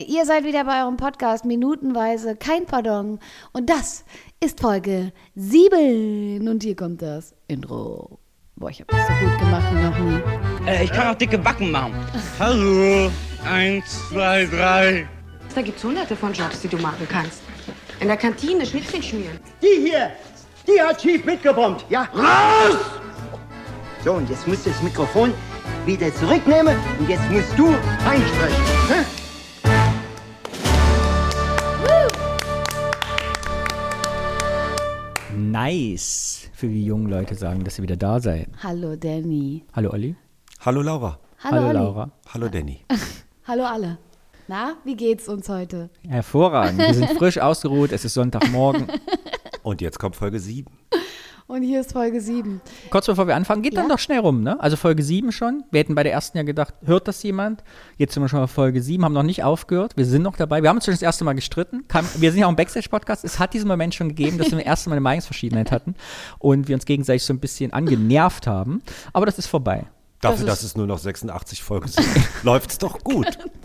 Ihr seid wieder bei eurem Podcast Minutenweise, kein Pardon. Und das ist Folge 7. Und hier kommt das Intro. Boah, ich hab das so gut gemacht wie noch nie. Ich kann auch dicke Backen machen. Hallo, 1, 2, 3. Da gibt's hunderte von Jobs, die du machen kannst. In der Kantine Schnittchen schmieren. Die hier, die hat schief mitgebombt, ja? Raus! So, und jetzt musst du das Mikrofon wieder zurücknehmen und jetzt musst du reinsprechen. Hä? Nice, für die jungen Leute sagen, dass ihr wieder da seid. Hallo Danny. Hallo Olli. Hallo Laura. Hallo Olli. Laura. Hallo Danny. Hallo alle. Na, wie geht's uns heute? Hervorragend, wir sind frisch ausgeruht, es ist Sonntagmorgen. Und jetzt kommt Folge 7. Und hier ist Folge 7. Kurz bevor wir anfangen, geht dann Ja. doch schnell rum, ne? Also Folge 7 schon. Wir hätten bei der ersten ja gedacht, hört das jemand? Jetzt sind wir schon bei Folge 7, haben noch nicht aufgehört. Wir sind noch dabei. Wir haben uns schon das erste Mal gestritten. Wir sind ja auch im Backstage-Podcast. Es hat diesen Moment schon gegeben, dass wir das erste Mal eine Meinungsverschiedenheit hatten und wir uns gegenseitig so ein bisschen angenervt haben. Aber das ist vorbei. Dafür, dass es nur noch 86 Folgen sind, läuft's doch gut.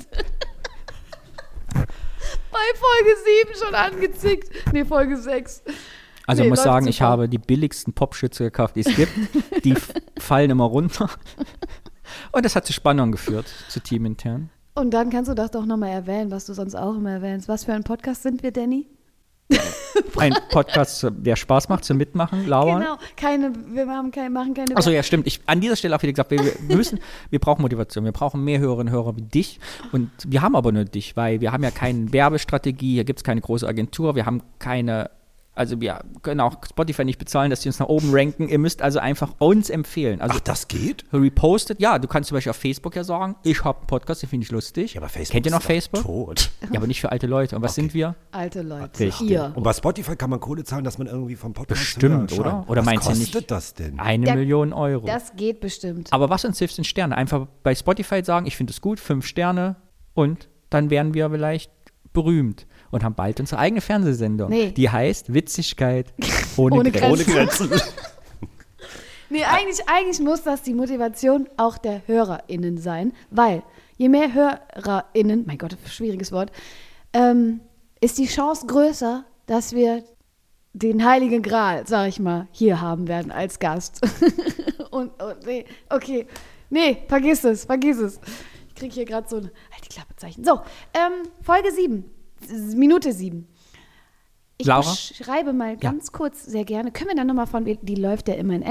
Bei Folge 7 schon angezickt. Nee, Folge 6. Also Nee, ich muss läuft sagen, ich super. habe die billigsten Popschütze gekauft, die es gibt. Die fallen immer runter. Und das hat zu Spannung geführt, zu teamintern. Und dann kannst du das doch nochmal erwähnen, was du sonst auch immer erwähnst. Was für ein Podcast sind wir, Danny? Ein Podcast, der Spaß macht zum Mitmachen, Laura. Genau, wir machen keine. Achso, ja, stimmt. An dieser Stelle auch wieder gesagt, wir brauchen Motivation. Wir brauchen mehr Hörerinnen und Hörer wie dich. Und wir haben aber nur dich, weil wir haben ja keine Werbestrategie, hier gibt es keine große Agentur, wir haben keine. Also wir können auch Spotify nicht bezahlen, dass sie uns nach oben ranken. Ihr müsst also einfach uns empfehlen. Also Ach, das geht? repostet, ja, du kannst zum Beispiel auf Facebook ja sagen, ich habe einen Podcast, den finde ich lustig. Ja, aber Facebook Kennt ihr noch ist doch Facebook? tot. Ja, aber nicht für alte Leute. Und was sind wir? Alte Leute. Richtig. Ihr. Und bei Spotify kann man Kohle zahlen, dass man irgendwie vom Podcast Bestimmt, hören oder? kann. Oder was meinst du kostet nicht? das denn? 1 Million Euro. Das geht bestimmt. Aber was uns hilft, sind Sterne. Einfach bei Spotify sagen, ich finde es gut, 5 Sterne und dann werden wir vielleicht berühmt und haben bald unsere eigene Fernsehsendung. Nee. Die heißt Witzigkeit ohne, Ohne Grenzen. Ohne Grenzen. Nee, eigentlich muss das die Motivation auch der HörerInnen sein, weil je mehr HörerInnen, mein Gott, schwieriges Wort, ist die Chance größer, dass wir den Heiligen Gral, sag ich mal, hier haben werden als Gast. und nee, okay. Nee, vergiss es. Ich kriege hier gerade so ein halt die Klappezeichen. So, Folge 7, Minute 7. Ich Laura? beschreibe mal ganz kurz, sehr gerne. Können wir dann nochmal die läuft ja immer in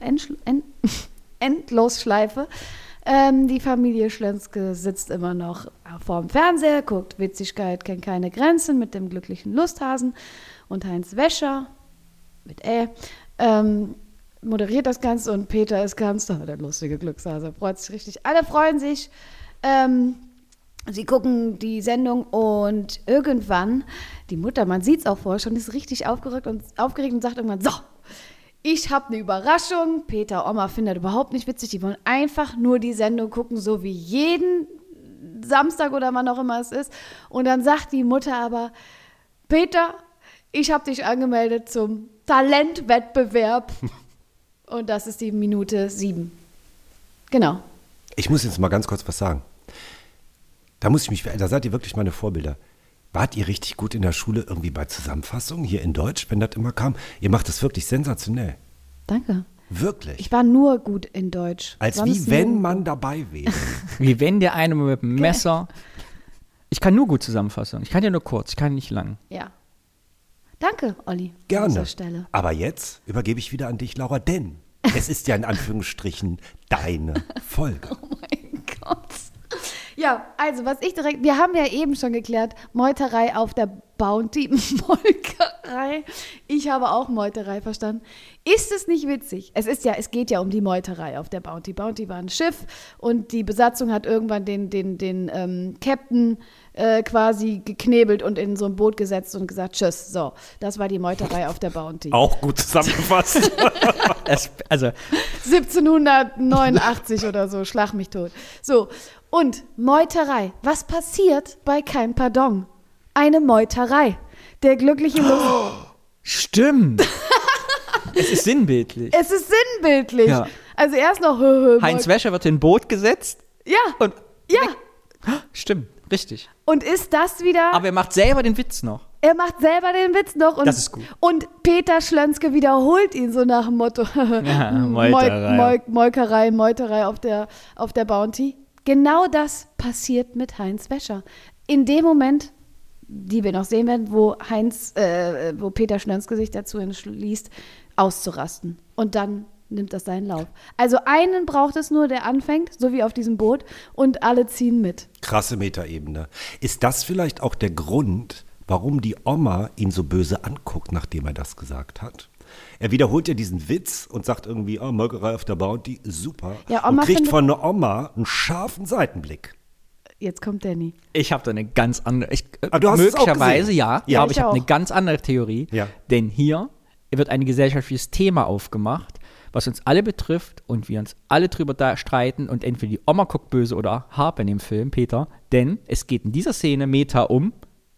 Endlosschleife. Die Familie Schlenske sitzt immer noch vorm Fernseher, guckt Witzigkeit kennt keine Grenzen mit dem glücklichen Lusthasen und Heinz Wäscher mit moderiert das Ganze und Peter ist ganz der lustige Glückshase, freut sich richtig. Alle freuen sich. Sie gucken die Sendung und irgendwann, die Mutter, man sieht es auch vorher schon, ist richtig aufgeregt und sagt irgendwann, so, ich habe eine Überraschung. Peter, Oma findet überhaupt nicht witzig, die wollen einfach nur die Sendung gucken, so wie jeden Samstag oder wann auch immer es ist. Und dann sagt die Mutter aber, Peter, ich habe dich angemeldet zum Talentwettbewerb. Und das ist die Minute 7. Genau. Ich muss jetzt mal ganz kurz was sagen. Da seid ihr wirklich meine Vorbilder. Wart ihr richtig gut in der Schule irgendwie bei Zusammenfassungen hier in Deutsch, wenn das immer kam? Ihr macht das wirklich sensationell. Danke. Wirklich. Ich war nur gut in Deutsch. Als Sonst wie wenn nirgendwo. man dabei wäre. Wie wenn der eine mit dem Messer. Ich kann nur gut zusammenfassen. Ich kann ja nur kurz, ich kann nicht lang. Ja. Danke, Olli. An Gerne. dieser Stelle. Aber jetzt übergebe ich wieder an dich, Laura, denn es ist ja in Anführungsstrichen deine Folge. Oh mein Gott. Ja, also wir haben ja eben schon geklärt, Meuterei auf der Bounty, Molkerei. Ich habe auch Meuterei verstanden. Ist es nicht witzig? Es geht ja um die Meuterei auf der Bounty. Bounty war ein Schiff und die Besatzung hat irgendwann den Captain quasi geknebelt und in so ein Boot gesetzt und gesagt, tschüss. So, das war die Meuterei auf der Bounty. Auch gut zusammengefasst. 1789 oder so, schlag mich tot. So, und Meuterei. Was passiert bei Kein Pardon? Eine Meuterei. Der glückliche Lust. Stimmt. Es ist sinnbildlich. Es ist sinnbildlich. Ja. Also erst noch Heinz Wäscher wird in ein Boot gesetzt. Ja. Und Ja. Stimmt, richtig. Und ist das wieder... Aber er macht selber den Witz noch. Er macht selber den Witz noch. Und, Das ist gut. Und Peter Schlönske wiederholt ihn so nach dem Motto Ja, Meuterei. Meuterei auf der Bounty. Genau das passiert mit Heinz Wäscher. In dem Moment, die wir noch sehen werden, wo Peter Schlönske sich dazu entschließt, auszurasten. Und dann nimmt das seinen Lauf. Also einen braucht es nur, der anfängt, so wie auf diesem Boot, und alle ziehen mit. Krasse Metaebene. Ist das vielleicht auch der Grund, warum die Oma ihn so böse anguckt, nachdem er das gesagt hat? Er wiederholt ja diesen Witz und sagt irgendwie, Molkerei auf der Bounty, super. Ja, Oma und kriegt findet- von der Oma einen scharfen Seitenblick. Jetzt kommt Danny. Ich habe da eine ganz andere. Du hast es auch möglicherweise gesehen? ja, Ja, aber ich ich habe auch. eine ganz andere Theorie. Ja. Denn hier wird ein gesellschaftliches Thema aufgemacht, was uns alle betrifft und wir uns alle drüber da streiten und entweder die Oma guckt böse oder Harpe in dem Film, Peter. Denn es geht in dieser Szene Meta um: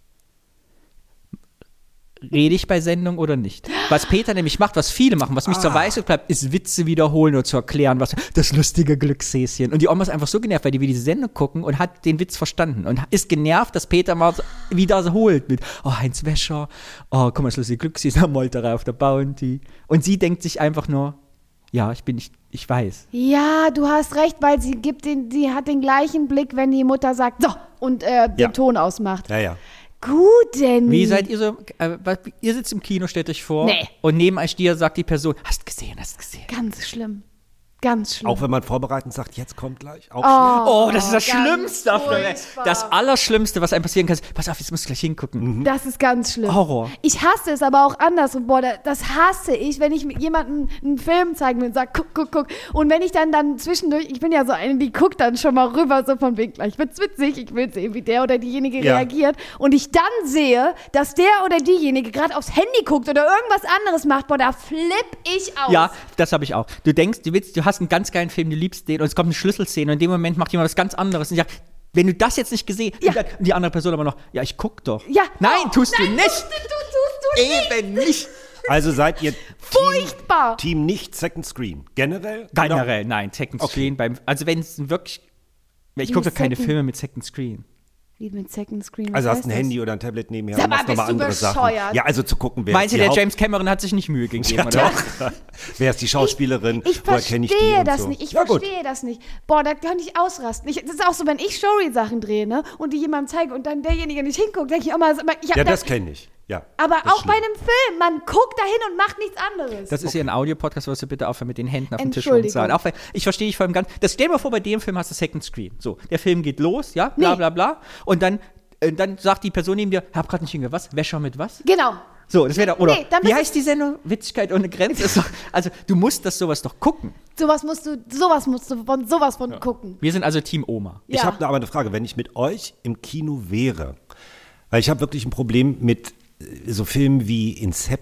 Rede ich bei Sendung oder nicht? Was Peter nämlich macht, was viele machen, was mich zur Weiße bleibt, ist Witze wiederholen oder zu erklären, was das lustige Glückshäschen. Und die Oma ist einfach so genervt, weil die diese Sendung gucken und hat den Witz verstanden und ist genervt, dass Peter mal wiederholt mit Heinz Wäscher, guck mal, das lustige Glückshäschen, Molterei auf der Bounty. Und sie denkt sich einfach nur, ja, ich weiß. Ja, du hast recht, weil sie hat den gleichen Blick, wenn die Mutter sagt, so, und den Ton ausmacht. Ja, ja. Gut, Danny. Wie seid ihr so, ihr sitzt im Kino, stellt euch vor, Nee. und neben euch dir sagt die Person, hast gesehen. Ganz schlimm. Ganz schlimm. Auch wenn man vorbereitend sagt, jetzt kommt gleich. Auch schlimm. Oh, das ist das ganz Schlimmste auf der Welt. furchtbar. Das Allerschlimmste, was einem passieren kann, ist, pass auf, jetzt musst du gleich hingucken. Das ist ganz schlimm. Horror. Ich hasse es aber auch andersrum. Boah, das hasse ich, wenn ich mit jemandem einen Film zeigen will und sage, guck. Und wenn ich dann zwischendurch, ich bin ja so eine, die guckt dann schon mal rüber, so von wegen, gleich wird's witzig, ich will sehen, wie der oder diejenige Ja. reagiert. Und ich dann sehe, dass der oder diejenige gerade aufs Handy guckt oder irgendwas anderes macht, boah, da flipp ich aus. Ja, das habe ich auch. Du denkst, du hast einen ganz geilen Film, du liebst den und es kommt eine Schlüsselszene und in dem Moment macht jemand was ganz anderes und sagt, wenn du das jetzt nicht gesehen Ja. und die andere Person aber noch, ja, ich guck doch. Ja. Nein, tust du Nein, nicht. tust du nicht. Eben nicht. Also seid ihr Furchtbar. Team nicht Second Screen. Generell? Generell, nein, Second Screen. Also wenn es wirklich, ich Wie gucke doch keine Second- Filme mit Second Screen. Wie mit Second Screen. Also was hast ein heißt das? Handy oder ein Tablet nebenher Sag und mal, machst nochmal bist du andere Sachen. bescheuert? Ja, also zu gucken, wer Meinst du, ist die der James Cameron hat sich nicht Mühe gegeben, Ja, oder? doch. Wer ist die Schauspielerin? Ich Woher kenn ich die verstehe und das so. nicht. Ich Ja, gut. verstehe das nicht. Boah, da kann ich ausrasten. Das ist auch so, wenn ich Story-Sachen drehe, ne? Und die jemandem zeige und dann derjenige nicht hinguckt, denke ich auch mal, ich hab Ja, das kenne ich. Ja, aber das auch ist bei schlimm. einem Film, man guckt dahin und macht nichts anderes. Das ist hier ein Audio-Podcast, wirst du bitte aufhören mit den Händen auf den Tisch Entschuldigung. rumzahlen. Auch weil, ich verstehe dich vor allem ganz. Stell dir mal vor, bei dem Film hast du Second Screen. So, der Film geht los, ja, bla Nee. bla bla. Und dann sagt die Person neben dir, hab grad nicht hingehört, was? Wäscher mit was? Genau. So, das wäre doch, oder Nee, dann wie bist heißt die Sendung? Witzigkeit ohne Grenzen? Ist doch, also, du musst sowas doch gucken. Sowas musst du von sowas von gucken. Wir sind also Team Oma. Ich habe aber eine Frage, wenn ich mit euch im Kino wäre, weil ich habe wirklich ein Problem mit so Filmen wie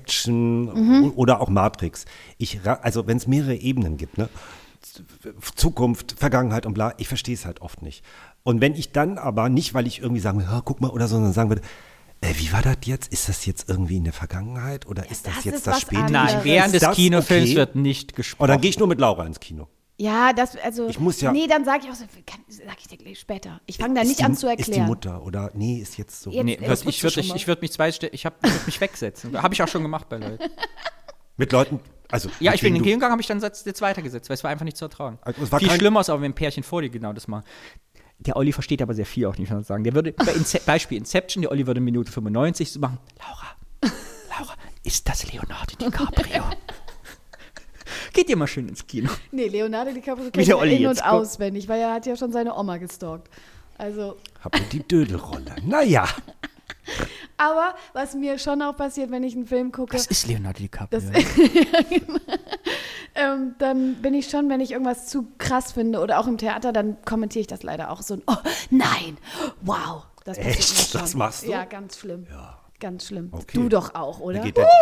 Inception oder auch Matrix. Also wenn es mehrere Ebenen gibt, ne? Zukunft, Vergangenheit und bla, ich verstehe es halt oft nicht. Und wenn ich dann aber nicht, weil ich irgendwie sagen will, guck mal oder so, sondern sagen würde, wie war das jetzt? Ist das jetzt irgendwie in der Vergangenheit oder ist das das jetzt ist das was spätere? anderes. Nein, während des Ist das Kinofilms okay? wird nicht Und gesprochen. dann gehe ich nur mit Laura ins Kino. Ja, Ich muss ja- Nee, dann sage ich auch so, sag ich dir gleich später. Ich fange da Ist nicht die- an zu Ist die erklären. Mutter oder nee, ist jetzt so. Jetzt- Nee, das ich wusstest du schon mal. würde mich wegsetzen. Habe ich auch schon gemacht bei Leuten. Mit Leuten, also Ja, ich bin in den du- Kino gegangen, habe ich dann jetzt weitergesetzt, weil es war einfach nicht zu ertragen. Also es war Viel kein- schlimmer ist aber, wenn ein Pärchen vor dir genau das macht. Der Olli versteht aber sehr viel auch nicht, muss man sagen. Der würde, Beispiel Inception, der Olli würde Minute 95 so machen, Laura, ist das Leonardo DiCaprio? Geht ihr mal schön ins Kino. Nee, Leonardo DiCaprio Wie kennt der er Olli in- und jetzt guckt. auswendig, weil er hat ja schon seine Oma gestalkt. Also, Hab mir die Dödelrolle. Naja. aber was mir schon auch passiert, wenn ich einen Film gucke, Das ist Leonardo DiCaprio. dann bin ich schon, wenn ich irgendwas zu krass finde oder auch im Theater, dann kommentiere ich das leider auch so. Oh, nein, wow. Das passiert Echt? mir schon. Das machst du? Ja, ganz schlimm. Ja. Ganz schlimm. Okay. Du doch auch, oder? Geht der,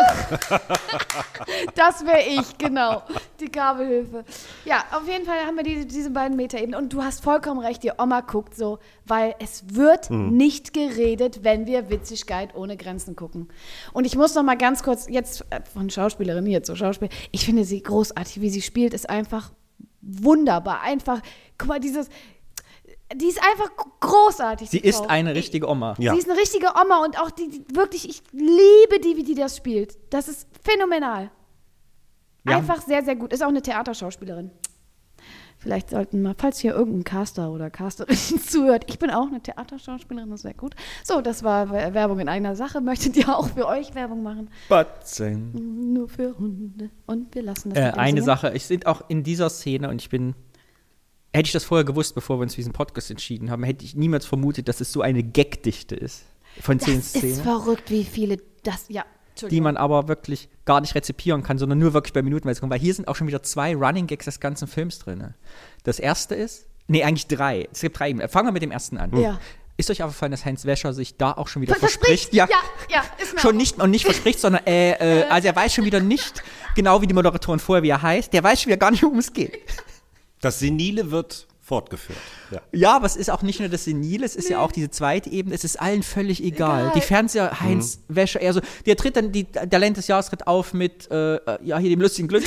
Das wäre ich, genau. Die Kabelhilfe. Ja, auf jeden Fall haben wir diese beiden Metaebenen. Und du hast vollkommen recht, die Oma guckt so, weil es wird nicht geredet, wenn wir Witzigkeit ohne Grenzen gucken. Und ich muss noch mal ganz kurz, jetzt von Schauspielerin hier zu Schauspiel, ich finde sie großartig, wie sie spielt, ist einfach wunderbar. Einfach, guck mal, Die ist einfach großartig. Sie die ist Frau. eine richtige Oma. Ja. Sie ist eine richtige Oma und auch wirklich, ich liebe die, wie die das spielt. Das ist phänomenal. Wir Einfach sehr, sehr gut. Ist auch eine Theaterschauspielerin. Vielleicht sollten mal, falls hier irgendein Caster oder Casterin zuhört, ich bin auch eine Theaterschauspielerin, das wäre gut. So, das war Werbung in einer Sache. Möchtet ihr auch für euch Werbung machen? Batzen. Nur für Hunde. Und wir lassen das mit dem Eine Singen. Sache, ich bin auch in dieser Szene und hätte ich das vorher gewusst, bevor wir uns für diesen Podcast entschieden haben, hätte ich niemals vermutet, dass es so eine Gagdichte ist von 10 Das ist Szenen, verrückt, wie viele das, ja. die man aber wirklich gar nicht rezipieren kann, sondern nur wirklich bei Minutenweise kommen, weil hier sind auch schon wieder 2 Running Gags des ganzen Films drin. Das erste ist, eigentlich 3. Es gibt 3. Fangen wir mit dem ersten an. Ja. Ist euch aufgefallen, dass Heinz Wäscher sich da auch schon wieder Verspricht? verspricht? Ja, Ja, ist mir schon auch. nicht und nicht verspricht, sondern also er weiß schon wieder nicht genau wie die Moderatorin vorher, wie er heißt. Der weiß schon wieder gar nicht, worum es geht. Das Senile wird fortgeführt. Ja. Ja, aber es ist auch nicht nur das Senile, es ist ja auch diese zweite Ebene, es ist allen völlig egal. Die Fernseher, Heinz Wäscher, der tritt dann, der Talent des Jahres tritt auf mit, hier dem lustigen Glück.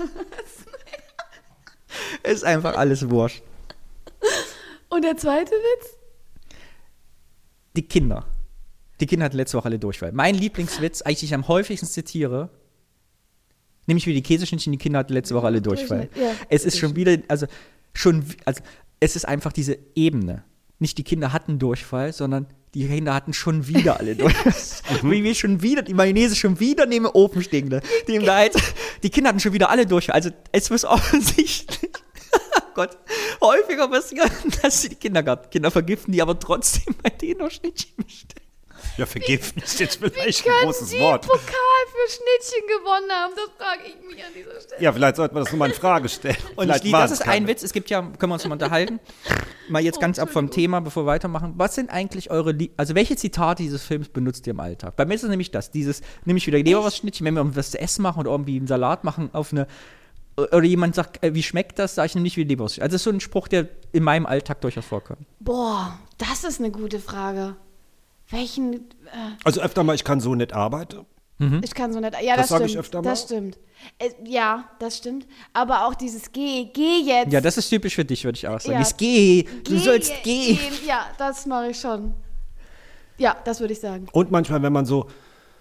Ist einfach alles wurscht. Und der zweite Witz? Die Kinder hatten letzte Woche alle Durchfall. Mein Lieblingswitz, eigentlich den ich am häufigsten zitiere, nämlich wie die Käseschnittchen, die Kinder hatten letzte Woche alle Durchfall. Ja, Es ist schon wieder, also es ist einfach diese Ebene. Nicht die Kinder hatten Durchfall, sondern die Kinder hatten schon wieder alle Durchfall. Wie wir schon wieder, die Mayonnaise schon wieder neben dem Ofen stehen. Die Kinder hatten schon wieder alle Durchfall. Also es muss offensichtlich, Gott, häufiger passieren, dass sie die Kinder gab. Kinder vergiften, die aber trotzdem bei denen noch Schnittchen bestellen. Ja, vergiften ist jetzt vielleicht ein Können großes Sie Wort. Pokal für Schnittchen gewonnen haben? Das frage ich mich an dieser Stelle. Ja, vielleicht sollten wir das nochmal in Frage stellen. Und Vielleicht das waren es ist keine. ein Witz, es gibt ja, können wir uns mal unterhalten, mal jetzt ganz ab vom Thema, bevor wir weitermachen. Was sind eigentlich also welche Zitate dieses Films benutzt ihr im Alltag? Bei mir ist es nämlich nämlich wieder Leberwurstschnittchen, wenn wir was zu essen machen oder irgendwie einen Salat machen oder jemand sagt, wie schmeckt das, sage ich nämlich wie Leberwurstschnittchen. Also das ist so ein Spruch, der in meinem Alltag durchaus vorkommt. Boah, das ist eine gute Frage. Welchen, Also öfter mal, ich kann so nicht arbeiten. ich kann so nicht, ja, Das das sag ich stimmt, öfter mal. das stimmt. Ja, das stimmt. Aber auch dieses geh jetzt. Ja, das ist typisch für dich, würde ich auch sagen. Ja. Dieses du sollst gehen. Ja, das mache ich schon. Ja, das würde ich sagen. Und manchmal, wenn man so,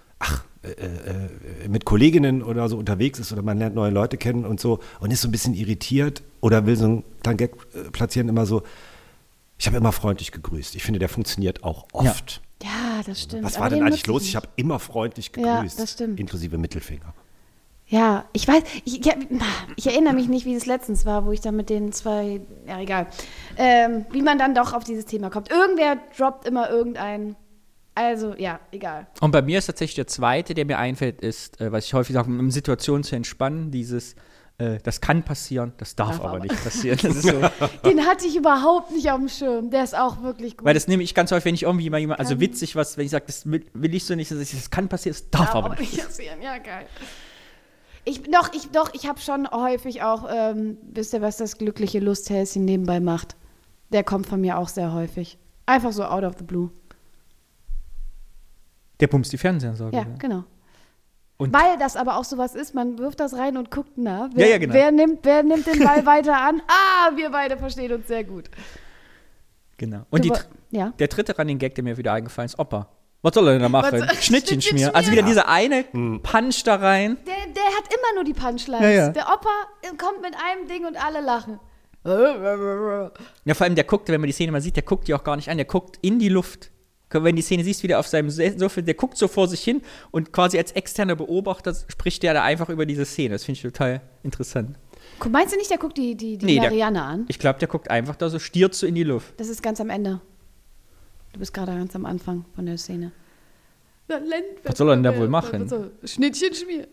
mit Kolleginnen oder so unterwegs ist oder man lernt neue Leute kennen und so und ist so ein bisschen irritiert oder will so einen kleinen Gag platzieren, immer so, ich habe immer freundlich gegrüßt. Ich finde, der funktioniert auch oft. Ja, das stimmt. Was Aber war denn den eigentlich nutze los? ich Ich habe immer freundlich Ja, gegrüßt. das stimmt. Inklusive Mittelfinger. Ja, ich weiß, ich erinnere mich nicht, wie es letztens war, wo ich dann mit den 2, ja egal, wie man dann doch auf dieses Thema kommt. Irgendwer droppt immer irgendeinen, also ja, egal. Und bei mir ist tatsächlich der zweite, der mir einfällt, ist, was ich häufig sage, um Situationen zu entspannen, das kann passieren, das darf aber nicht passieren. Das ist so, Den hatte ich überhaupt nicht auf dem Schirm, der ist auch wirklich gut. weil das nehme ich ganz häufig, wenn ich irgendwie mal jemand, also witzig was, wenn ich sage, das will ich so nicht, das kann passieren, das darf aber nicht. passieren, ja geil. Ich habe schon häufig auch, wisst ihr, was das glückliche Lusthäschen nebenbei macht? Der kommt von mir auch sehr häufig. Einfach so out of the blue. Der bumst die Fernsehansage. Ja, genau. Und- Weil das aber auch sowas ist, man wirft das rein und guckt, na, Ja, genau. wer nimmt den Ball weiter an? Wir beide verstehen uns sehr gut. Genau. Und Ja. der dritte Running Gag, der mir wieder eingefallen ist, Opa. Was soll er denn da machen? Was- Schnittchen Schnittchen schmieren. Also wieder dieser eine Punch da rein. Der hat immer nur die Punchlines. Ja, ja. Der Opa kommt mit einem Ding und alle lachen. Ja, vor allem der guckt, wenn man die Szene mal sieht, der guckt die auch gar nicht an, der guckt in die Luft. Wenn die Szene siehst, wie der auf seinem Sofa, der guckt so vor sich hin und quasi als externer Beobachter spricht der da einfach über diese Szene. Das finde ich total interessant. Meinst du nicht, der guckt die Nee, Marianne an? Ich glaube, der guckt einfach da so, stiert so in die Luft. Das ist ganz am Ende. Du bist gerade ganz am Anfang von der Szene. Was soll er denn da wohl machen? Schnittchen schmieren.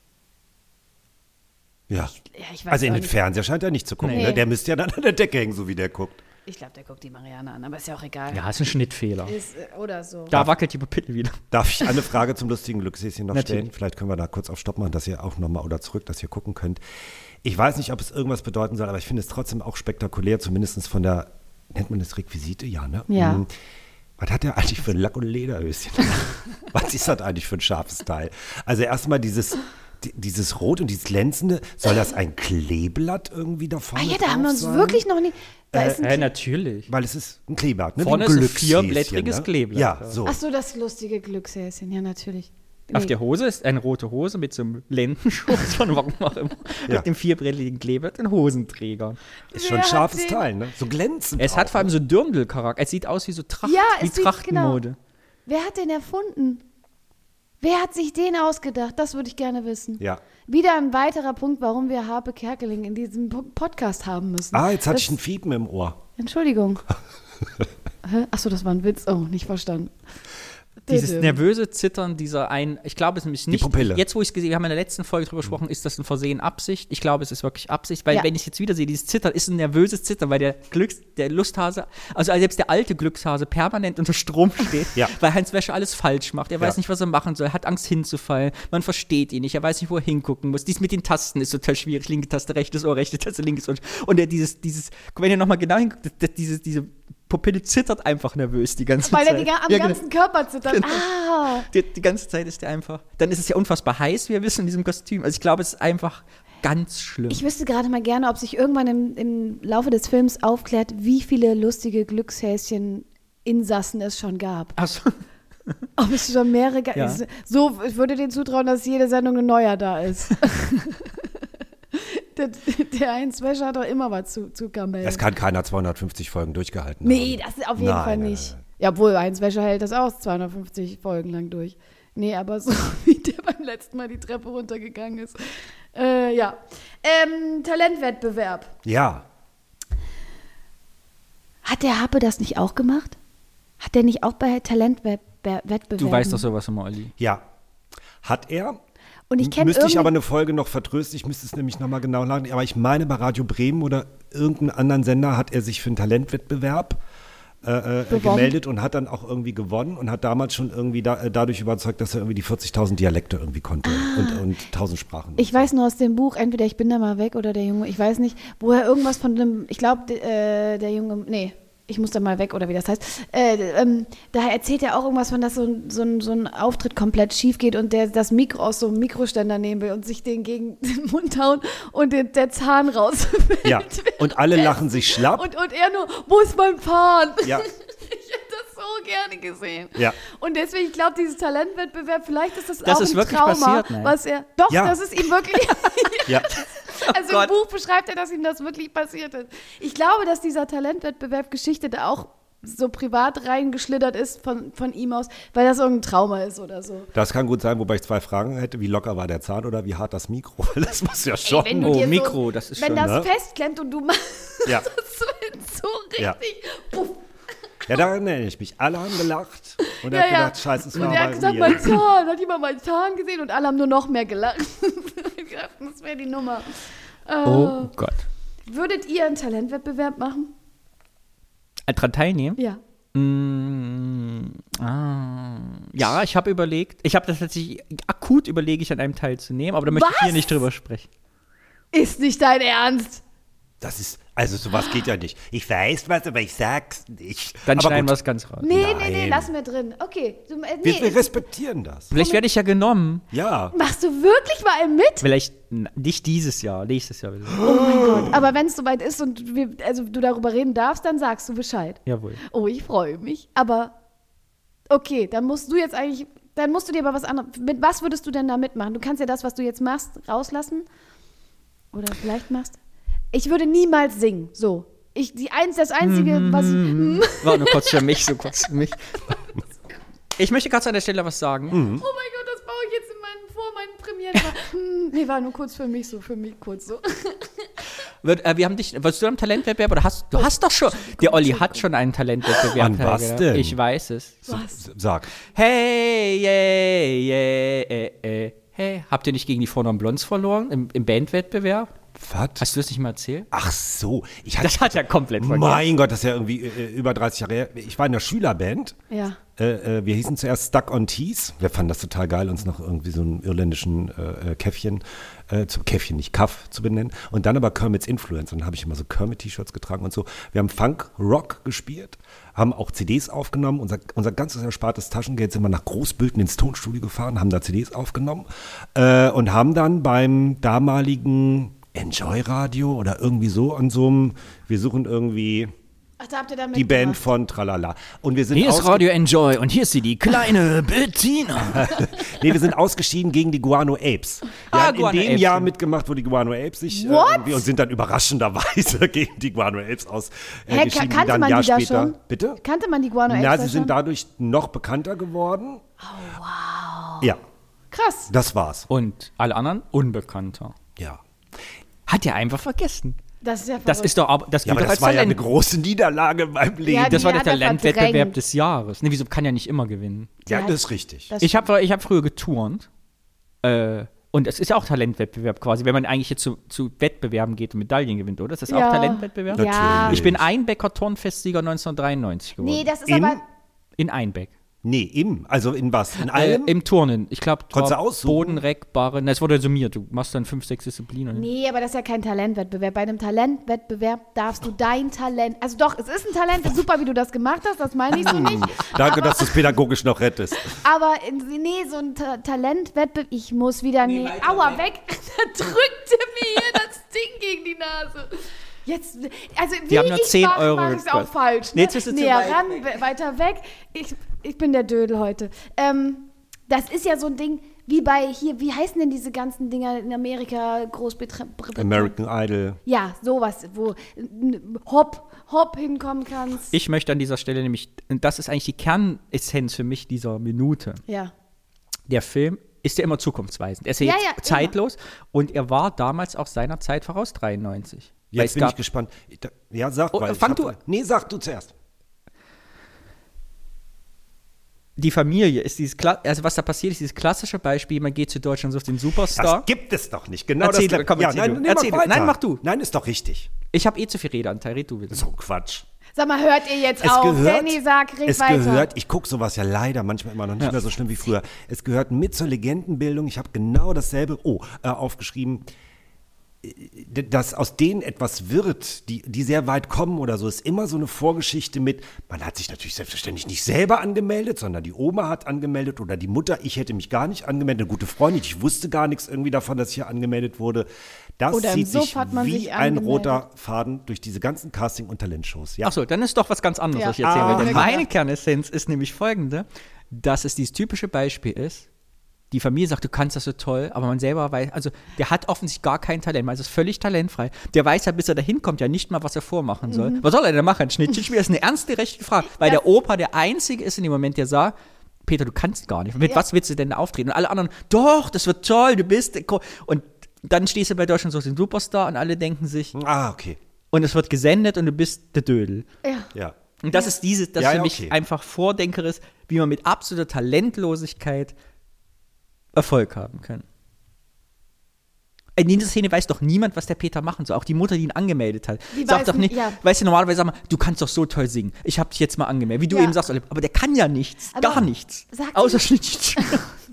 Ja. Ja, ich weiß Also in auch den nicht. Fernseher scheint er nicht zu gucken. Nee. Ne? Der müsste ja dann an der Decke hängen, so wie der guckt. Ich glaube, der guckt die Marianne an, aber ist ja auch egal. Ja, ist ein Schnittfehler. Oder so. Da wackelt die Pupille wieder. Darf ich eine Frage zum lustigen Glückshäschen noch Natürlich. stellen? Vielleicht können wir da kurz auf Stopp machen, dass ihr auch nochmal oder zurück, dass ihr gucken könnt. Ich weiß nicht, ob es irgendwas bedeuten soll, aber ich finde es trotzdem auch spektakulär, zumindest von der, nennt man das Requisite? Ja, ne? Ja. Was hat der eigentlich für ein Lack- und Lederhöschen? Was ist das eigentlich für ein scharfes Teil? Also erstmal dieses dieses Rot und dieses Glänzende, soll das ein Kleeblatt irgendwie da vorne Ah ja, da haben wir uns sein? wirklich noch nie. Da ist ein natürlich. Weil es ist ein Kleeblatt, ne? Vorne Wie ein ist ein Glückshäschen, vierblättriges ne? Kleeblatt. Ja, so. Ach so, das lustige Glückshäschen, ja, natürlich. Nee. Auf der Hose ist eine rote Hose mit so einem Lendenschutz von warum auch immer. Ja. Mit dem vierblättrigen Kleeblatt, ein Hosenträger. Ist schon ein Wer hat scharfes den- Teil, ne? So glänzend Es hat auch, vor allem ne? so Dirndl-Charakter. Es sieht aus wie so Tracht, Ja, wie es sieht- Trachtenmode. Wer hat den erfunden? Wer hat sich den ausgedacht? Das würde ich gerne wissen. Ja. Wieder ein weiterer Punkt, warum wir Harpe Kerkeling in diesem Podcast haben müssen. Ah, jetzt hatte Das- ich ein Fiepen im Ohr. Entschuldigung. Achso, das war ein Witz. Oh, nicht verstanden. Dieses nervöse Zittern dieser ich glaube es ist nämlich nicht, Pupille. jetzt wo ich es gesehen, wir haben in der letzten Folge drüber gesprochen, ist das ein Versehen Absicht? Ich glaube, es ist wirklich Absicht, weil Ja. wenn ich es jetzt wieder sehe, dieses Zittern ist ein nervöses Zittern, weil der Lusthase, also selbst der alte Glückshase permanent unter Strom steht, Ja. weil Heinz Wäscher alles falsch macht, er weiß nicht, was er machen soll, er hat Angst hinzufallen, man versteht ihn nicht, er weiß nicht, wo er hingucken muss, dies mit den Tasten ist total schwierig, linke Taste, rechtes Ohr, rechte Taste, linkes Ohr und wenn ihr nochmal genau hinguckt, diese Pupille zittert einfach nervös die ganze Weil Zeit. er am Ja, ganzen Körper zittert. Genau. Ah. Die ganze Zeit ist der einfach. Dann ist es ja unfassbar heiß, wie wir wissen, in diesem Kostüm. Also ich glaube, es ist einfach ganz schlimm. Ich wüsste gerade mal gerne, ob sich irgendwann im Laufe des Films aufklärt, wie viele lustige Glückshäschen-Insassen es schon gab. Achso. Ob es schon mehrere gab. Ja. So, ich würde denen zutrauen, dass jede Sendung ein neuer da ist. der Heinz Wäscher hat doch immer was zu kamellen. Es kann keiner 250 Folgen durchgehalten Nee, haben. das ist auf jeden Nein, Fall nein, nicht. nein. Ja, obwohl Heinz Wäscher hält das aus, 250 Folgen lang durch. Nee, aber so wie der beim letzten Mal die Treppe runtergegangen ist. Ja. Talentwettbewerb. Ja, Hat der Harpe das nicht auch gemacht? Hat der nicht auch bei Talentwettbewerben? Du weißt doch sowas immer, Olli. ja. Hat er. Und ich kenne Müsste ich aber irgendwie... eine Folge noch vertrösten, ich müsste es nämlich nochmal genau laden, aber ich meine, bei Radio Bremen oder irgendeinem anderen Sender hat er sich für einen Talentwettbewerb gemeldet und hat dann auch irgendwie gewonnen und hat damals schon irgendwie dadurch überzeugt, dass er irgendwie die 40.000 Dialekte irgendwie konnte und 1.000 Sprachen. Ich weiß nur aus dem Buch, entweder Ich bin da mal weg oder der Junge, ich weiß nicht, wo er irgendwas von dem, ich glaube, der Junge, nee, ich muss da mal weg oder wie das heißt. Da erzählt er auch irgendwas von, dass so ein Auftritt komplett schief geht und der das Mikro aus so einem Mikroständer nehmen will und sich den gegen den Mund hauen und der Zahn rausfällt. Ja, und alle lachen sich schlapp. Und er nur, wo ist mein Zahn? Ja. Ich hätte das so gerne gesehen. Ja. Und deswegen, ich glaube, dieses Talentwettbewerb, vielleicht ist das Das auch ist ein wirklich Trauma, passiert, nein. was er, doch, Ja. das ist ihm wirklich, Ja. also Gott. im Buch beschreibt er, dass ihm das wirklich passiert ist. Ich glaube, dass dieser Talentwettbewerb-Geschichte da auch so privat reingeschlittert ist von ihm aus, weil das irgendein Trauma ist oder so. Das kann gut sein, wobei ich 2 Fragen hätte. Wie locker war der Zahn oder wie hart das Mikro? Das muss ja schon. Ey, wenn du Oh, dir Mikro, das ist wenn schon, das ne? festklemmt und du machst Ja. das so richtig, Ja. puff. Ja, daran erinnere ich mich. Alle haben gelacht und er Ja, hat ja. gedacht, scheiße, es Und war er hat bei gesagt, mir. mein Zahn, hat jemand meinen Zahn gesehen und alle haben nur noch mehr gelacht. Ich dachte, das wäre die Nummer. Oh Gott. Würdet ihr einen Talentwettbewerb machen? Daran teilnehmen? Ja. Ja, ich habe überlegt. Ich habe das tatsächlich akut überlege ich, an einem teilzunehmen, aber da möchte ich Was? hier nicht drüber sprechen. Ist nicht dein Ernst? Das ist, also sowas geht ja nicht. Ich weiß was, aber ich sag's nicht. Dann aber schneiden gut, wir es ganz raus. Nee, Nein. lassen wir drin. Okay. wir respektieren das. Vielleicht werde ich ja genommen. Ja. Machst du wirklich mal einen mit? Vielleicht nicht dieses Jahr, nächstes Jahr wieder. Oh mein Gott. Aber wenn es soweit ist und du darüber reden darfst, dann sagst du Bescheid. Jawohl. Oh, ich freue mich. Aber okay, dann musst du jetzt eigentlich, dann musst du dir aber was anderes, mit was würdest du denn da mitmachen? Du kannst ja das, was du jetzt machst, rauslassen. Oder vielleicht machst. Ich würde niemals singen, so. Das Einzige, was ich, War nur kurz für mich, so kurz für mich. Ich möchte gerade an der Stelle was sagen. oh mein Got, das baue ich jetzt vor meinen Premieren. Nee, war nur kurz für mich so, kurz so. Wir haben dich, wolltest du am Talentwettbewerb oder du hast doch schon, der Olli hat schon einen Talentwettbewerb. An was teilgenommen. denn? Ich weiß es. Sag. Hey, yeah, yeah, hey. Habt ihr nicht gegen die Vornamen Blondes verloren im Bandwettbewerb? Was? Hast du das nicht mal erzählt? Ach so. Das hat ja komplett vergessen. Mein Gott, das ist ja irgendwie über 30 Jahre her. Ich war in der Schülerband. Ja. Wir hießen zuerst Stuck on Tees. Wir fanden das total geil, uns noch irgendwie so einen irländischen Käffchen, Käffchen, nicht Kaff, zu benennen. Und dann aber Kermit's Influence. Und dann habe ich immer so Kermit-T-Shirts getragen und so. Wir haben Funk, Rock gespielt, haben auch CDs aufgenommen. Unser ganzes erspartes Taschengeld sind wir nach Großbülten ins Tonstudio gefahren, haben da CDs aufgenommen und haben dann beim damaligen Enjoy Radio oder irgendwie so an so einem, wir suchen irgendwie Ach, da habt ihr dann die Band mitgemacht. von Tralala. Und wir sind Hier ist Radio Enjoy und hier ist sie, die kleine Bettina. Nee, wir sind ausgeschieden gegen die Guano Apes. Wir haben Guano in dem Apes, Jahr ja. mitgemacht, wo die Guano Apes sich What? irgendwie und sind dann überraschenderweise gegen die Guano Apes Hä, ausgeschieden, die kannte dann ein man Jahr die da später. schon? Bitte? Kannte man die Guano Apes Na, da sie sind schon? dadurch noch bekannter geworden. Oh, wow. Ja, Krass. das war's. Und alle anderen unbekannter. Ja. Hat er einfach vergessen. Das ist ja Das verrückt. ist doch aber, das Ja, gilt aber doch als das war ja eine Talent. große Niederlage in meinem Leben. Ja, Das war die der hat er Talentwettbewerb verdrängt. des Jahres. Ne, wieso kann ja nicht immer gewinnen? Ja, Ja, das ist richtig. Das Ich habe früher geturnt. Und es ist ja auch Talentwettbewerb quasi, wenn man eigentlich jetzt zu Wettbewerben geht und Medaillen gewinnt, oder? Ist das auch Talentwettbewerb? Ja. Natürlich. Ich bin Einbecker Turnfestsieger 1993 geworden. Nee, das ist In? aber. In Einbeck. Nee, also in was? In allem? Im Turnen. Ich glaube, Konntest du aussuchen? Boden, Reck, Barre. Es wurde summiert. Du machst dann 5, 6 Disziplinen. Nee, aber das ist ja kein Talentwettbewerb. Bei einem Talentwettbewerb darfst du dein Talent. Also doch, es ist ein Talent, ist super, wie du das gemacht hast, das meine ich so nicht. Danke, dass du es pädagogisch noch rettest. Aber nee, so ein Talentwettbewerb. Ich muss wieder. Aua, weg! Da drückte mir hier das Ding gegen die Nase. Jetzt, also wie Die haben nur ich 10 mach, Euro mach ich's auch gekostet. falsch. Nee, Ne? jetzt bist du zu Näher weit ran, weiter weg. Ich bin der Dödel heute. Das ist ja so ein Ding, wie bei hier, wie heißen denn diese ganzen Dinger in Amerika, Großbritannien? American Idol. Ja, sowas, wo Hop hinkommen kannst. Ich möchte an dieser Stelle nämlich, und das ist eigentlich die Kernessenz für mich dieser Minute. Ja. Der Film ist ja immer zukunftsweisend. Er ist ja, Ja, jetzt zeitlos und er war damals auch seiner Zeit voraus, 93. Weil Jetzt es bin gab, ich gespannt. Ja, sag, Oh, weil ich fang hab- du- Nee, sag du zuerst. die Familie ist also was da passiert, ist dieses klassische Beispiel, man geht zu Deutschland und sucht den Superstar. Das gibt es doch nicht. Genau Erzähl das. du, komm, ja, erzähl nein, du. nee, Erzähl mach du. weiter. Nein, mach du. Nein, ist doch richtig. Ich habe zu viel Redeanteil, red du bitte. So ein Quatsch. Sag mal, hört ihr jetzt auf? Danny, sag, red weiter. Gehört, ich gucke sowas ja leider manchmal immer noch nicht mehr so schlimm wie früher. Es gehört mit zur Legendenbildung. Ich habe genau dasselbe aufgeschrieben. Dass aus denen etwas wird, die sehr weit kommen oder so, ist immer so eine Vorgeschichte mit, man hat sich natürlich selbstverständlich nicht selber angemeldet, sondern die Oma hat angemeldet oder die Mutter, ich hätte mich gar nicht angemeldet, eine gute Freundin, ich wusste gar nichts irgendwie davon, dass ich hier angemeldet wurde. Das Oder im zieht Suff sich hat man wie sich ein angemeldet. roter Faden durch diese ganzen Casting- und Talentshows. Ja. Achso, dann ist doch was ganz anderes, Ja. was ich erzählen will. Denn okay. meine Kernessenz ist nämlich folgende, dass es dieses typische Beispiel ist, die Familie sagt, du kannst das so toll, aber man selber weiß, also der hat offensichtlich gar kein Talent, man ist völlig talentfrei. Der weiß ja, bis er dahin kommt, ja nicht mal, was er vormachen soll. Was soll er denn machen? Ein Schnittchenspiel? Das ist eine ernste, rechte Frage. Weil der Opa der Einzige ist in dem Moment, der sagt, Peter, du kannst gar nicht. Mit was willst du denn da auftreten? Und alle anderen, doch, das wird toll, du bist... Und dann stehst du bei Deutschland so den Superstar und alle denken sich, Okay. und es wird gesendet und du bist der Dödel. Ja. Und das ist das Ja, für ja, mich okay. einfach vordenkerisch, wie man mit absoluter Talentlosigkeit Erfolg haben kann. In dieser Szene weiß doch niemand, was der Peter machen soll. Auch die Mutter, die ihn angemeldet hat. Die Sagt weiß doch nicht, nicht, ja. weißt du, normalerweise sagen wir, du kannst doch so toll singen. Ich habe dich jetzt mal angemeldet. Wie du Ja. eben sagst, aber der kann ja nichts. Aber gar nichts. sagt Außer die- Schnittchen.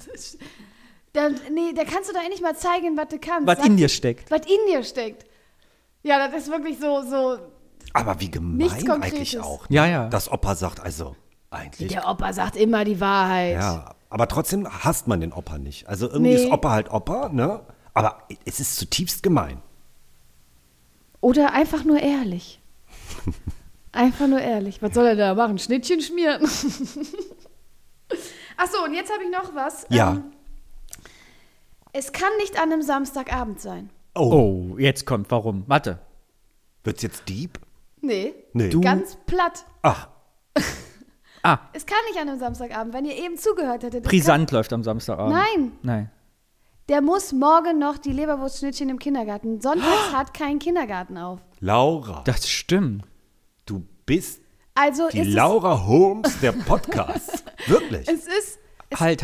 Nee, da kannst du doch endlich mal zeigen, was du kannst. Was Sag in dir die- steckt. Was in dir steckt. Ja, das ist wirklich so. Aber wie Nichts gemein Konkretes. eigentlich auch. Ja, ja. Dass Opa sagt, also eigentlich. Der Opa sagt immer die Wahrheit. Ja, aber trotzdem hasst man den Opa nicht. Also irgendwie Nee. ist Opa halt Opa, ne? Aber es ist zutiefst gemein. Oder einfach nur ehrlich. Einfach nur ehrlich. Was soll er da machen? Schnittchen schmieren? Achso, und jetzt habe ich noch was. Ja. Es kann nicht an einem Samstagabend sein. Oh, jetzt kommt, warum? Warte. Wird's jetzt deep? Nee. Nee. Ganz platt. Ach, Es kann nicht an einem Samstagabend, wenn ihr eben zugehört hättet. es Brisant läuft am Samstagabend. Nein. Nein. Der muss morgen noch die Leberwurstschnittchen im Kindergarten. Sonntags hat kein Kindergarten auf. Laura, Das stimmt. du bist Also die ist Laura Holmes der Podcast. Wirklich. es ist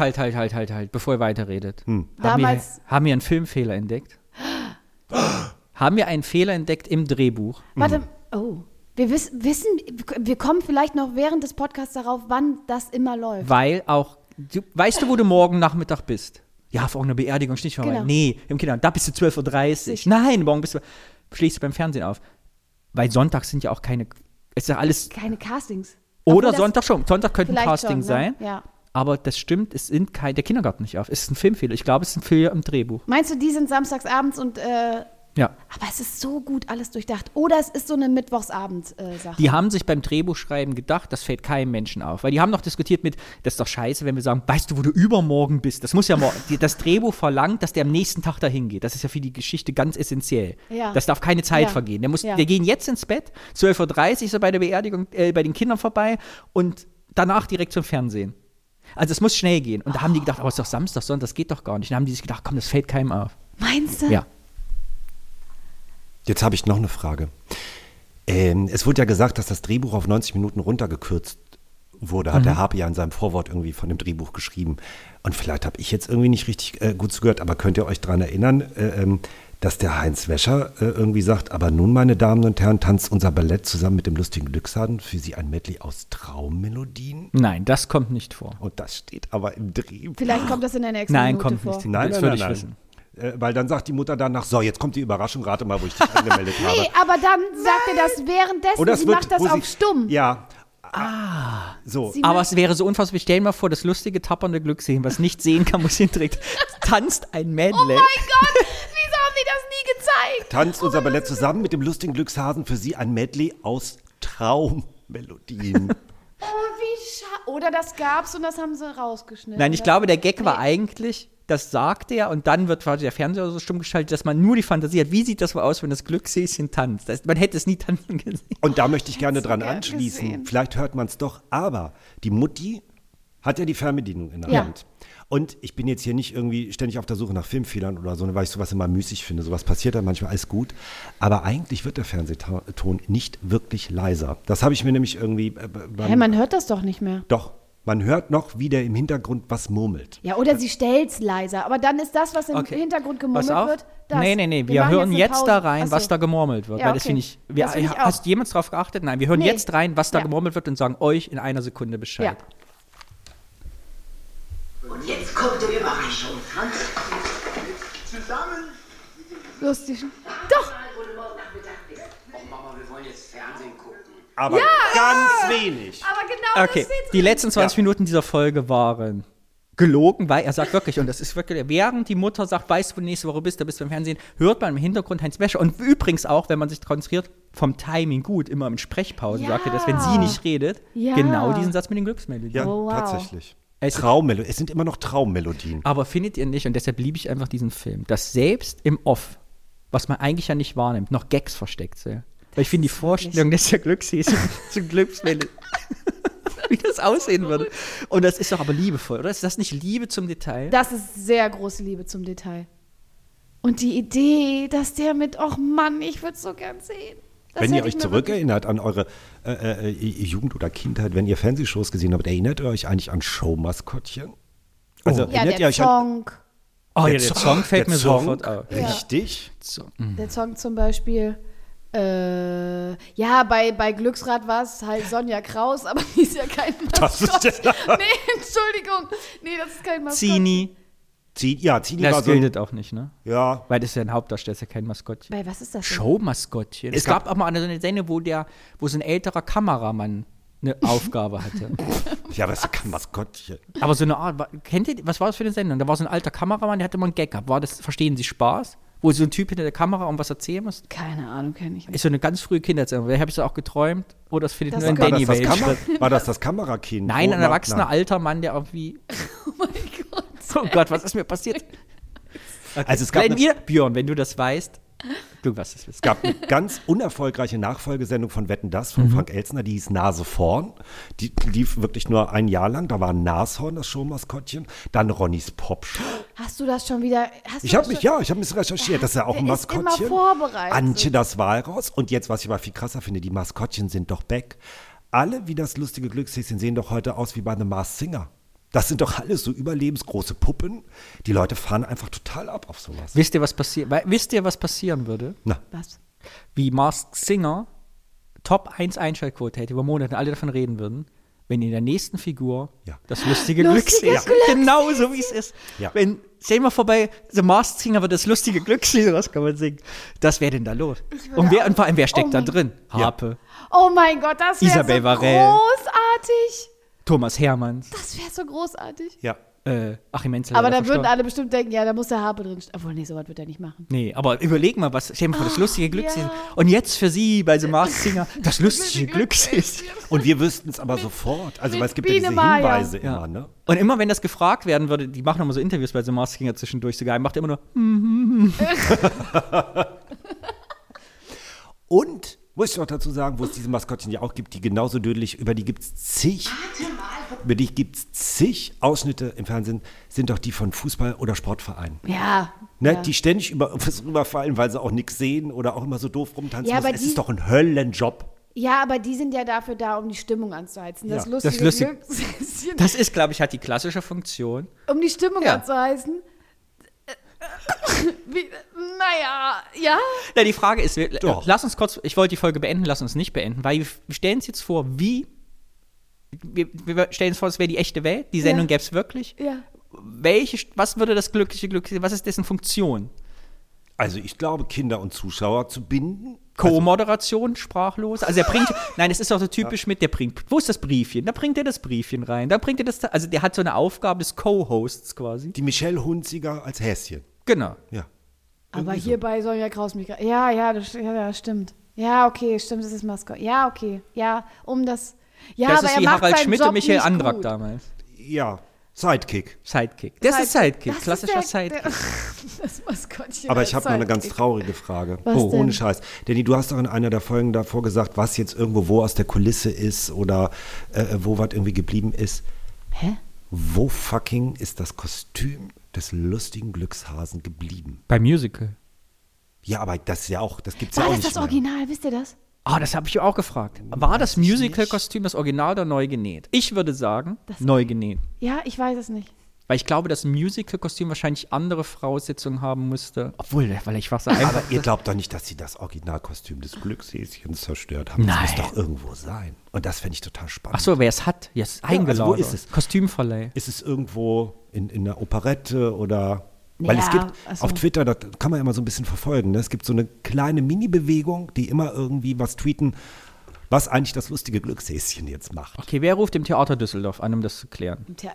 Halt, bevor ihr weiterredet. Haben Damals- wir einen Filmfehler entdeckt? Haben wir einen Fehler entdeckt im Drehbuch? Warte, wir kommen vielleicht noch während des Podcasts darauf, wann das immer läuft. Weil auch, weißt du, wo du morgen Nachmittag bist? Ja, vor einer Beerdigung, Stichwort. Genau. Nee, im Kindergarten, da bist du 12:30 Uhr. Nein, morgen schlägst du beim Fernsehen auf. Weil Sonntag sind ja auch ist ja alles, Keine Castings. oder Obwohl, Sonntag schon. Sonntag könnte ein vielleicht Casting schon, ne? sein. Ja. Aber das stimmt, der Kindergarten nicht auf. Es ist ein Filmfehler. Ich glaube, es ist ein Fehler im Drehbuch. Meinst du, die sind samstagsabends und Ja. aber es ist so gut alles durchdacht. Oder es ist so eine Mittwochsabend-Sache. Die haben sich beim Drehbuchschreiben gedacht, das fällt keinem Menschen auf. Weil die haben noch diskutiert das ist doch scheiße, wenn wir sagen, weißt du, wo du übermorgen bist? Das muss ja das Drehbuch verlangt, dass der am nächsten Tag dahin geht. Das ist ja für die Geschichte ganz essentiell. Ja. Das darf keine Zeit Ja. vergehen. Ja. Wir gehen jetzt ins Bett, 12:30 Uhr ist er bei der Beerdigung, bei den Kindern vorbei und danach direkt zum Fernsehen. Also es muss schnell gehen. Und da haben die gedacht, aber es ist doch Samstag, Sonntag, das geht doch gar nicht. Dann haben die sich gedacht, komm, das fällt keinem auf. Meinst du? Ja. Jetzt habe ich noch eine Frage. Es wurde ja gesagt, dass das Drehbuch auf 90 Minuten runtergekürzt wurde. Hat der Harpe ja in seinem Vorwort irgendwie von dem Drehbuch geschrieben. Und vielleicht habe ich jetzt irgendwie nicht richtig gut zugehört, aber könnt ihr euch daran erinnern, dass der Heinz Wäscher irgendwie sagt, aber nun, meine Damen und Herren, tanzt unser Ballett zusammen mit dem lustigen Glückshaden für Sie ein Medley aus Traummelodien? Nein, das kommt nicht vor. Und das steht aber im Drehbuch. Vielleicht kommt das in der nächsten Nein, Minute kommt vor. nicht. Nein, Das nein, würde nein, ich nein. wissen. Weil dann sagt die Mutter danach, so, jetzt kommt die Überraschung, rate mal, wo ich dich angemeldet habe. Nee, aber dann sagt er das währenddessen. Oder Sie macht das wo auf stumm. Ja. So. Sie Aber macht- es wäre so unfassbar. Stell dir mal vor, das lustige, tappernde Glückssehen, was nicht sehen kann, muss hinträgt, tanzt ein Medley. Oh mein Gott, wieso haben die das nie gezeigt? Tanzt unser Ballett zusammen mit dem lustigen Glückshasen für Sie ein Medley aus Traummelodien. Oh, wie Oder das gab's und das haben sie rausgeschnitten. Nein, ich glaube, der Gag war eigentlich, das sagt er und dann wird quasi der Fernseher so stumm geschaltet, dass man nur die Fantasie hat, wie sieht das wohl aus, wenn das Glückshäschen tanzt. Man hätte es nie tanzen gesehen. Und da möchte ich gerne dran gern anschließen. gesehen. Vielleicht hört man es doch, aber die Mutti hat ja die Fernbedienung in der Ja. Hand. Und ich bin jetzt hier nicht irgendwie ständig auf der Suche nach Filmfehlern oder so, weil ich sowas immer müßig finde. Sowas passiert dann manchmal, alles gut. Aber eigentlich wird der Fernsehton nicht wirklich leiser. Das habe ich mir nämlich irgendwie Hey, man hört das doch nicht mehr. Doch, man hört noch, wie der im Hintergrund was murmelt. Ja, oder sie stellt's leiser. Aber dann ist das, was im Okay. Hintergrund Pass gemurmelt auf. wird, das. Nee. Wir machen hören eine jetzt Pause. da rein, Ach so. was da gemurmelt wird. Ja, Weil das okay. finde ich. Das finde ich auch. Hast jemand drauf geachtet? Nein, wir hören Nee. jetzt rein, was da Ja. gemurmelt wird und sagen euch in einer Sekunde Bescheid. Ja. Und jetzt kommt die Überraschung. Lustig. Doch. Mama, wir wollen jetzt Fernsehen gucken. Aber ganz wenig. Aber genau Okay, das steht die letzten 20 Minuten dieser Folge waren gelogen, weil er sagt wirklich, und das ist wirklich, während die Mutter sagt, weißt du, wo du nächste Woche bist, da bist du beim Fernsehen, hört man im Hintergrund Heinz Wäscher. Und übrigens auch, wenn man sich konzentriert, vom Timing gut, immer in Sprechpausen Ja. sagt er das, wenn sie nicht redet, Ja. genau diesen Satz mit den Glücksmelodien. Ja, Oh, wow. tatsächlich. Es- Traummelodien. Es sind immer noch Traummelodien. Aber findet ihr nicht, und deshalb liebe ich einfach diesen Film, dass selbst im Off, was man eigentlich ja nicht wahrnimmt, noch Gags versteckt sind. Weil ich finde die Vorstellung, dass der Glückshäschen zu Glückswelle, wie das aussehen würde. Und das ist doch aber liebevoll, oder? Ist das nicht Liebe zum Detail? Das ist sehr große Liebe zum Detail. Und die Idee, dass der mit, och Mann, ich würde es so gern sehen. Das Wenn ihr hätte ich euch mir zurückerinnert an eure Jugend oder Kindheit, wenn ihr Fernsehshows gesehen habt, erinnert ihr euch eigentlich an Showmaskottchen? Also wirklich- Ja, erinnert ihr der euch an Song. Oh ja, der der Song- Song fällt der mir Song? sofort auf. Richtig? So. Der Song zum Beispiel, ja, bei Glücksrad war es halt Sonja Kraus, aber die ist ja kein Das ist Maskott. der- Nee, Entschuldigung. Nee, das ist kein Maskott. Zini, Zini das war so ein, gilt auch nicht, ne? ja, Weil das ist ja ein Hauptdarsteller, ist ja kein Maskottchen. Bei was ist das denn? Showmaskottchen. Es gab auch mal eine Sendung, wo so ein älterer Kameramann eine Aufgabe hatte. ja, das ist kein Maskottchen. Aber so eine Art, kennt ihr, was war das für eine Sendung? Da war so ein alter Kameramann, der hatte immer einen Gag gehabt. War das, verstehen Sie Spaß? Wo so ein Typ hinter der Kamera um was erzählen muss? Keine Ahnung, kenne ich nicht. Ist so eine ganz frühe Kindheitssendung. Habe ich das auch geträumt? Oder das findet Das nur in war Danny Welt statt? War das Kamerakind? Nein, Wo- ein erwachsener na. alter Mann, der irgendwie. Oh mein Gott. Oh Gott, was ist mir passiert? Okay. Also es gab Wenn ihr, Björn, wenn du das weißt, du was das Es gab eine ganz unerfolgreiche Nachfolgesendung von Wetten, dass von Frank Elstner, die hieß Nase vorn. Die lief wirklich nur ein Jahr lang. Da war ein Nashorn, das Showmaskottchen. Dann Ronnys Popshow. Hast du das schon wieder? Ich habe mich recherchiert. Das ist ja auch ein Der ist immer Maskottchen. vorbereitet. Antje, das Walross. Und jetzt, was ich aber viel krasser finde, die Maskottchen sind doch back. Alle, wie das lustige Glückshäschen, sehen doch heute aus wie bei The Masked Singer. Das sind doch alles so überlebensgroße Puppen. Die Leute fahren einfach total ab auf sowas. Wisst ihr, was passieren würde? Na, Was? Wie Masked Singer Top 1 Einschaltquote hätte, über Monate alle davon reden würden, wenn in der nächsten Figur Ja. das lustige Glück ist. Genau so, wie es ist. Ja. Stell mal vorbei, The Masked Singer wird das lustige Glückslied, was kann man singen? Was wäre denn da los? Und vor allem, wer steckt da drin? Harpe, Oh mein Gott, das wäre so Isabel Varell. großartig. Thomas Hermanns, Das wäre so großartig. ja. Achim Menzel. Aber leider dann würden verstorben. alle bestimmt denken, ja, da muss der Harpe drin stehen. Obwohl, nee, so was wird er nicht machen. Nee, aber überleg mal, stell dir mal vor, das lustige Glückslied. ja. Und jetzt für Sie bei The Masked Singer das lustige Glückslied. Und wir wüssten es aber sofort. Also, weil es gibt ja Biene diese Meier. Hinweise Ja. immer, ne? Und immer, wenn das gefragt werden würde, die machen immer so Interviews bei The Masked Singer zwischendurch sogar, macht immer nur, Und, muss ich noch dazu sagen, wo es diese Maskottchen ja auch gibt, die genauso dödelig, über die gibt es zig Ausschnitte im Fernsehen, sind doch die von Fußball- oder Sportvereinen. Ja. Ne, ja. Die ständig über was rüberfallen, weil sie auch nichts sehen oder auch immer so doof rumtanzen Ja, müssen. aber Es die- ist doch ein Höllenjob. Ja, aber die sind ja dafür da, um die Stimmung anzuheizen. Das Ja. lustige Das lustige- Glück, das ist, glaube ich, hat die klassische Funktion. um die Stimmung Ja. anzuheizen. Naja, ja. Na, die Frage ist, Doch. lass uns kurz, ich wollte die Folge beenden, lass uns nicht beenden, weil wir stellen uns jetzt vor, wir stellen uns vor, es wäre die echte Welt, die Sendung Ja. gäbe es wirklich. Ja. Was würde das glückliche Glück, was ist dessen Funktion? Also ich glaube, Kinder und Zuschauer zu binden. Co-Moderation, sprachlos. Also er bringt, nein, es ist auch so typisch wo ist das Briefchen? Da bringt er das Briefchen rein, da bringt er das, also der hat so eine Aufgabe des Co-Hosts quasi. Die Michelle Hunziger als Häschen. Genau. Ja. Aber Irgendwie so. hier bei Sonja Kraus mich ja, das stimmt. Ja, okay, stimmt, das ist Maskott. Ja, okay. Ja, um das. Ja, Das aber ist er wie macht Harald seinen Schmidt Job und Michael nicht Andrak gut. damals. Ja, Sidekick. Sidekick. Das ist Sidekick, Das ist klassischer der- Sidekick. Das Maskottchen. Aber als ich habe noch eine ganz Sidekick. traurige Frage. Was denn? Ohne Scheiß. Danny, du hast doch in einer der Folgen davor gesagt, was jetzt irgendwo wo aus der Kulisse ist oder wo was irgendwie geblieben ist. Hä? Wo fucking ist das Kostüm des lustigen Glückshasen geblieben? Beim Musical. Ja, aber das ist ja auch, das gibt's ja War auch das nicht das mehr. Original? Wisst ihr das? Ah, das habe ich auch gefragt. War das Musical-Kostüm das Original oder neu genäht? Ich würde sagen, neu genäht. Ja, ich weiß es nicht. Weil ich glaube, das Musical-Kostüm wahrscheinlich andere Voraussetzungen haben musste. Obwohl, weil ich war so einfach. Aber ihr glaubt doch nicht, dass sie das Originalkostüm des Glückshäschens zerstört haben. Nein. Das muss doch irgendwo sein. Und das fände ich total spannend. Ach so, wer es hat, jetzt also eingeladen. wo ist es? Kostümverleih. Ist es irgendwo in einer Operette oder... Weil es Ja, gibt also- auf Twitter, das kann man ja immer so ein bisschen verfolgen, ne? Es gibt so eine kleine Mini-Bewegung, die immer irgendwie was tweeten, was eigentlich das lustige Glückshäschen jetzt macht. Okay, wer ruft im Theater Düsseldorf an, um das zu klären? Tja,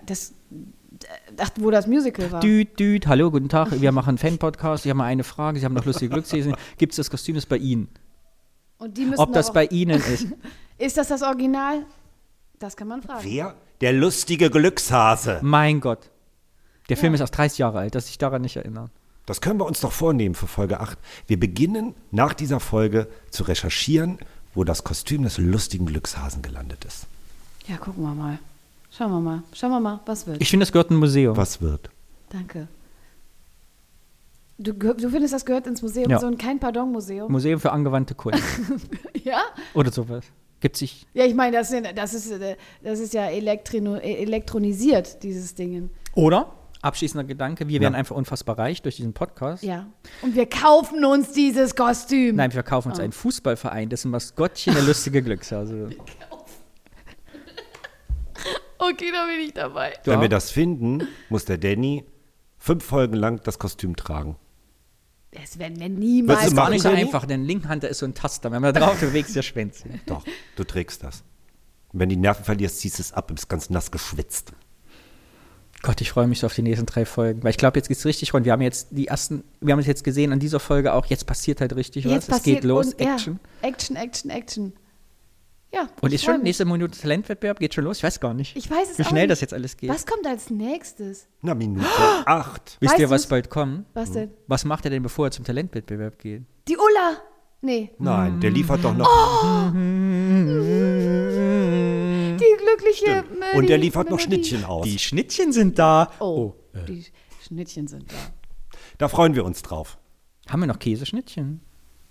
wo das Musical war. Düt, hallo, guten Tag, wir machen einen Fan-Podcast, ich habe mal eine Frage, Sie haben noch lustige Glückshäschen. Gibt es das Kostüm, das bei Ihnen? Und die müssen Ob das auch- bei Ihnen ist? Ist das Original? Das kann man fragen. Wer? Der lustige Glückshase. Mein Gott. Der Film ist erst 30 Jahre alt, dass sich daran nicht erinnern. Das können wir uns doch vornehmen für Folge 8. Wir beginnen nach dieser Folge zu recherchieren, wo das Kostüm des lustigen Glückshasen gelandet ist. Ja, gucken wir mal. Schauen wir mal, was wird. Ich finde, das gehört in ein Museum. Was wird? Danke. Du findest, das gehört ins Museum, Ja. so ein Kein-Pardon-Museum? Museum für angewandte Kunst. Ja? Oder sowas. Gibt sich. Ja, ich meine, das ist ja elektronisiert, dieses Ding. Oder? Abschließender Gedanke, wir werden einfach unfassbar reich durch diesen Podcast. Ja. Und wir kaufen uns dieses Kostüm. Nein, wir kaufen uns einen Fußballverein, dessen Maskottchen der lustige Glückshase. Okay, da bin ich dabei. Wenn wir das finden, muss der Danny 5 Folgen lang das Kostüm tragen. Das werden wir Willst niemals du ist gar machen, nicht so Danny? einfach, denn Linkhunter ist so ein Taster. Wenn man da drauf bewegt, der Schwänzchen. Doch, du trägst das. Und wenn du die Nerven verlierst, ziehst du es ab und bist ganz nass geschwitzt. Gott, ich freue mich so auf die nächsten 3 Folgen. Weil ich glaube, jetzt geht's richtig rund. Wir haben jetzt wir haben es jetzt gesehen an dieser Folge auch, jetzt passiert halt richtig was. Es geht los, und, Action. Ja, Action. Ja, Und ich ist schon freu mich. nächste Minute Talentwettbewerb, geht schon los? Ich weiß gar nicht. Ich weiß es Wie auch schnell nicht. das jetzt alles geht. Was kommt als nächstes? Na, Minute 8. Wisst Weißt ihr, was du's? bald kommt? Was denn? Was macht er denn, bevor er zum Talentwettbewerb geht? Die Ulla! Nee, Nein, der liefert doch noch. die glückliche Und der liefert noch Melodie. Schnittchen aus. Die Schnittchen sind da. Oh, die Schnittchen sind da. Da freuen wir uns drauf. Haben wir noch Käseschnittchen?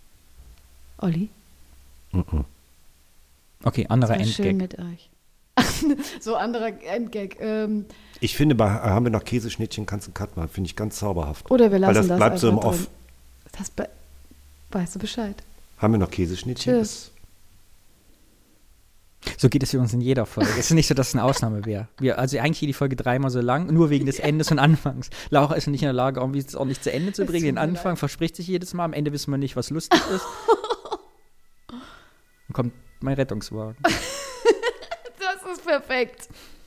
Olli, Okay, anderer war schön Endgag. mit euch. So anderer Endgag. Ich finde, bei haben wir noch Käseschnittchen, kannst du einen Cut machen. Finde ich ganz zauberhaft. Oder wir lassen Weil das das bleibt so im einfach Off. drin. Weißt du Bescheid? Haben wir noch Käseschnittchen? Tschüss. So geht es für uns in jeder Folge. Es ist nicht so, dass es eine Ausnahme wäre. Also eigentlich geht die Folge 3-mal so lang, nur wegen des Endes und Anfangs. Laura ist nicht in der Lage, irgendwie es auch nicht zu Ende zu bringen. Den Anfang verspricht sich jedes Mal, am Ende wissen wir nicht, was lustig ist. Dann kommt mein Rettungswagen. Das ist perfekt.